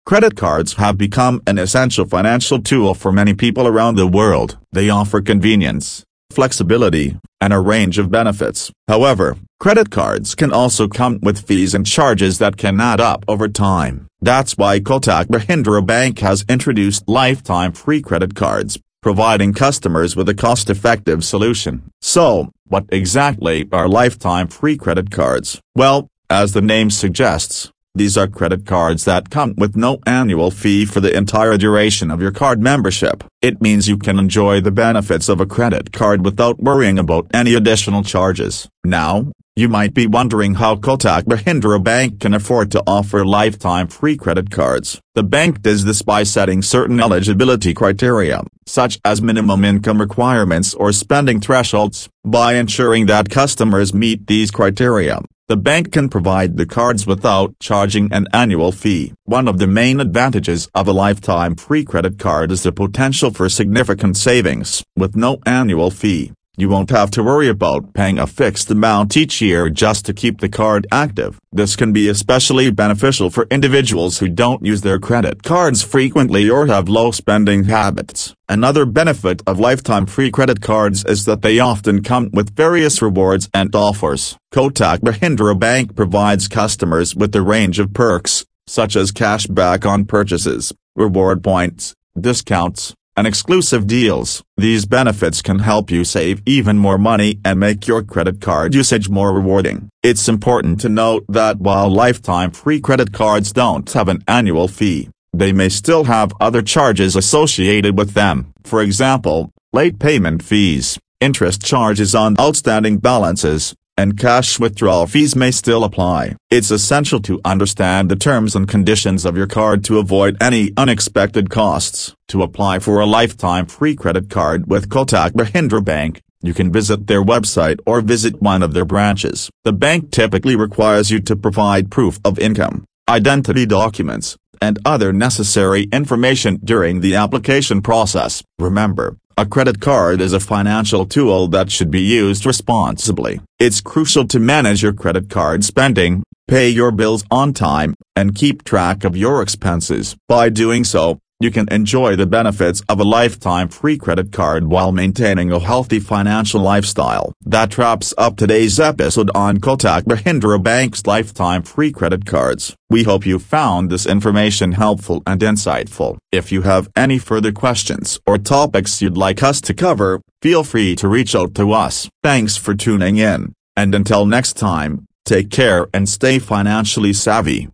Credit cards have become an essential financial tool for many people around the world. They offer convenience, flexibility, and a range of benefits. However, credit cards can also come with fees and charges that can add up over time. That's why Kotak Mahindra Bank has introduced lifetime free credit cards, providing customers with a cost-effective solution. So, what exactly are lifetime free credit cards? Well, as the name suggests, these are credit cards that come with no annual fee for the entire duration of your card membership. It means you can enjoy the benefits of a credit card without worrying about any additional charges. Now, you might be wondering how Kotak Mahindra Bank can afford to offer lifetime free credit cards. The bank does this by setting certain eligibility criteria, such as minimum income requirements or spending thresholds. By ensuring that customers meet these criteria, the bank can provide the cards without charging an annual fee. One of the main advantages of a lifetime free credit card is the potential for significant savings. With no annual fee, you won't have to worry about paying a fixed amount each year just to keep the card active. This can be especially beneficial for individuals who don't use their credit cards frequently or have low spending habits. Another benefit of lifetime free credit cards is that they often come with various rewards and offers. Kotak Mahindra Bank provides customers with a range of perks, such as cash back on purchases, reward points, discounts, and exclusive deals. These benefits can help you save even more money and make your credit card usage more rewarding. It's important to note that while lifetime free credit cards don't have an annual fee, they may still have other charges associated with them. For example, late payment fees, interest charges on outstanding balances, and cash withdrawal fees may still apply. It's essential to understand the terms and conditions of your card to avoid any unexpected costs. To apply for a lifetime free credit card with Kotak Mahindra Bank, you can visit their website or visit one of their branches. The bank typically requires you to provide proof of income, identity documents, and other necessary information during the application process. Remember, a credit card is a financial tool that should be used responsibly. It's crucial to manage your credit card spending, pay your bills on time, and keep track of your expenses. By doing so, you can enjoy the benefits of a lifetime free credit card while maintaining a healthy financial lifestyle. That wraps up today's episode on Kotak Mahindra Bank's lifetime free credit cards. We hope you found this information helpful and insightful. If you have any further questions or topics you'd like us to cover, feel free to reach out to us. Thanks for tuning in, and until next time, take care and stay financially savvy.